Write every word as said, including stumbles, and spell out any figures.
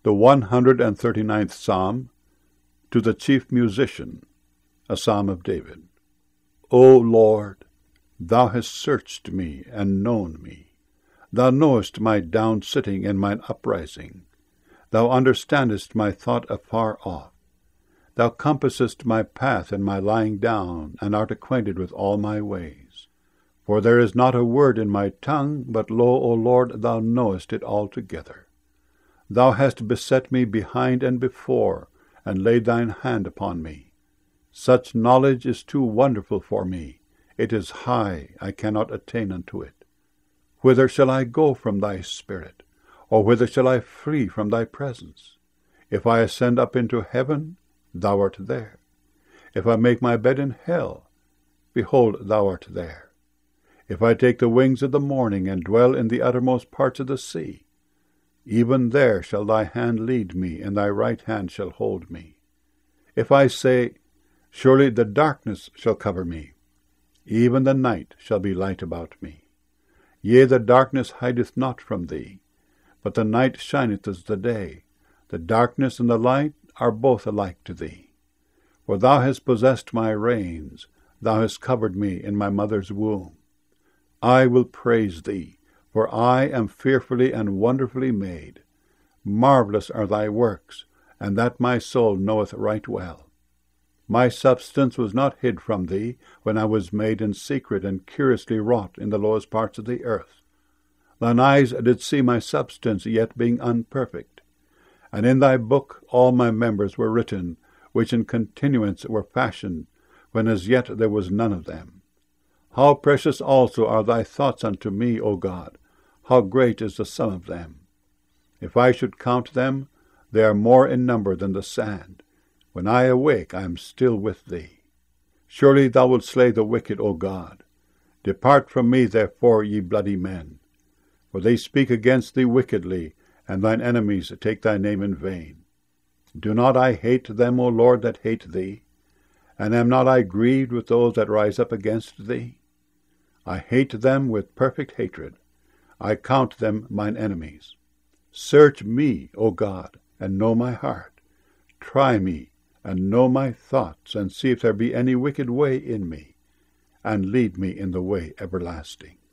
The one hundred thirty-ninth Psalm, to the chief musician, a psalm of David. O Lord, thou hast searched me and known me. Thou knowest my down-sitting and mine uprising. Thou understandest my thought afar off. Thou compassest my path and my lying down, and art acquainted with all my ways. For there is not a word in my tongue, but lo, O Lord, thou knowest it altogether. Thou hast beset me behind and before, and laid thine hand upon me. Such knowledge is too wonderful for me. It is high, I cannot attain unto it. Whither shall I go from thy spirit? Or whither shall I flee from thy presence? If I ascend up into heaven, thou art there. If I make my bed in hell, behold, thou art there. If I take the wings of the morning, and dwell in the uttermost parts of the sea, even there shall thy hand lead me, and thy right hand shall hold me. If I say, surely the darkness shall cover me, even the night shall be light about me. Yea, the darkness hideth not from thee, but the night shineth as the day. The darkness and the light are both alike to thee. For thou hast possessed my reins, thou hast covered me in my mother's womb. I will praise thee, for I am fearfully and wonderfully made. Marvelous are thy works, and that my soul knoweth right well. My substance was not hid from thee, when I was made in secret and curiously wrought in the lowest parts of the earth. Thine eyes did see my substance, yet being unperfect. And in thy book all my members were written, which in continuance were fashioned, when as yet there was none of them. How precious also are thy thoughts unto me, O God! How great is the sum of them! If I should count them, they are more in number than the sand. When I awake, I am still with thee. Surely thou wilt slay the wicked, O God. Depart from me, therefore, ye bloody men. For they speak against thee wickedly, and thine enemies take thy name in vain. Do not I hate them, O Lord, that hate thee? And am not I grieved with those that rise up against thee? I hate them with perfect hatred. I count them mine enemies. Search me, O God, and know my heart. Try me, and know my thoughts, and see if there be any wicked way in me, and lead me in the way everlasting.